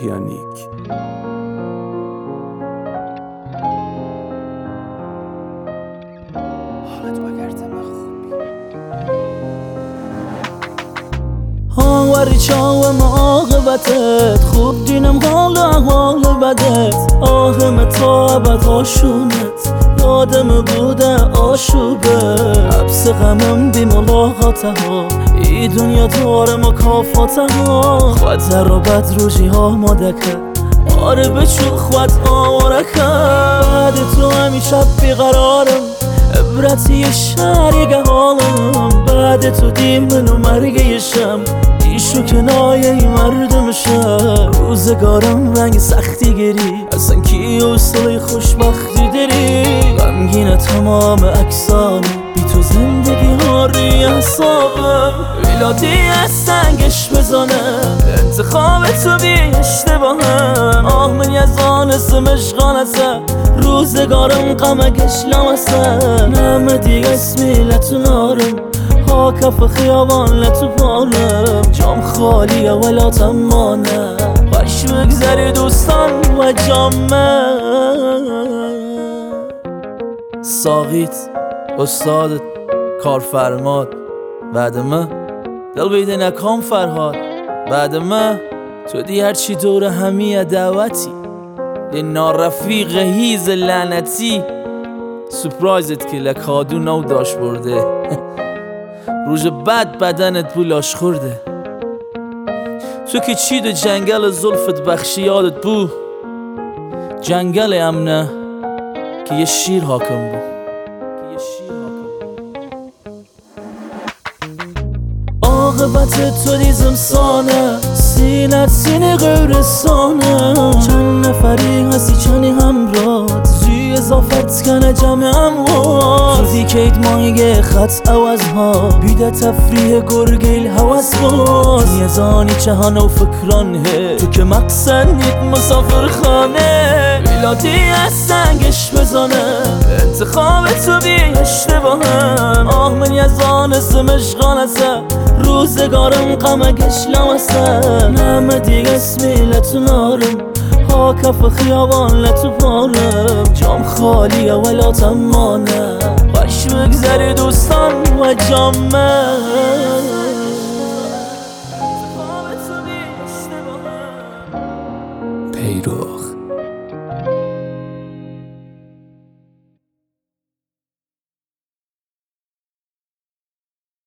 احیانیک. وری چاوم عاقبتت خوب دینم حال بدت آهم تا ابد آشونت یادم بوده آشوبه حبس غمم بی ملاقاته ها ای دنیا داره مکافاته ها خود رو بد روژی ها مادکه آره بچو خود آرکه بعد تو همیشه بیقرارم عبرتی شریک حالم بعد تو دیمن و مرگیشم ایشو کنایه ای مردمشه روزگارم رنگ سختی گیری اصلا کی حوصله خوشبختی داری غمگین تمام اکسانم بی تو زندگی ها روی حسابم ویلاتی از سنگش بزنم انتخاب تو بی اشتباهم آه من یزانستم اشغانسه روزگارم غمگش لامسه نمه دیگه اسمی لتونارم ها کف خیابان لتو پارم جام خالیه ولا تمانه خوش بگذری دوستان و جامه ساقیت استادت کارفرماد بعد ما دل بیده نکام فرهاد بعد ما تو دی هرچی دور همیه دعوتی دی نارفیق هیز لعنتی سپرایزت که لکادو نو داشت برده روز بعد بدنت بولاش خورده تو که چید جنگل زلفت بخشی یادت بو جنگل امنه که یه شیر حاکم بو عاقبت تو دیزم سانه سینت سینه غیرستانه چند نفری هستی چنی همراه زی اضافت کنه جمع اموات تو دیکید مایه خط عوضها بیده تفریح گرگیل حوض باز یزانی چهانه و فکرانه تو که مقصد نید مسافر خانه ویلاتی از سنگش بزنه انتخاب تو بی اشتباهم آه من یزانستم اشغانسه روزگارم غمگش لامسه نمه دیگه اسمی لتونارم ها کف خیابان لتو پارم جام خالیه ولا تمانه خوش بگذری دوستان و جامه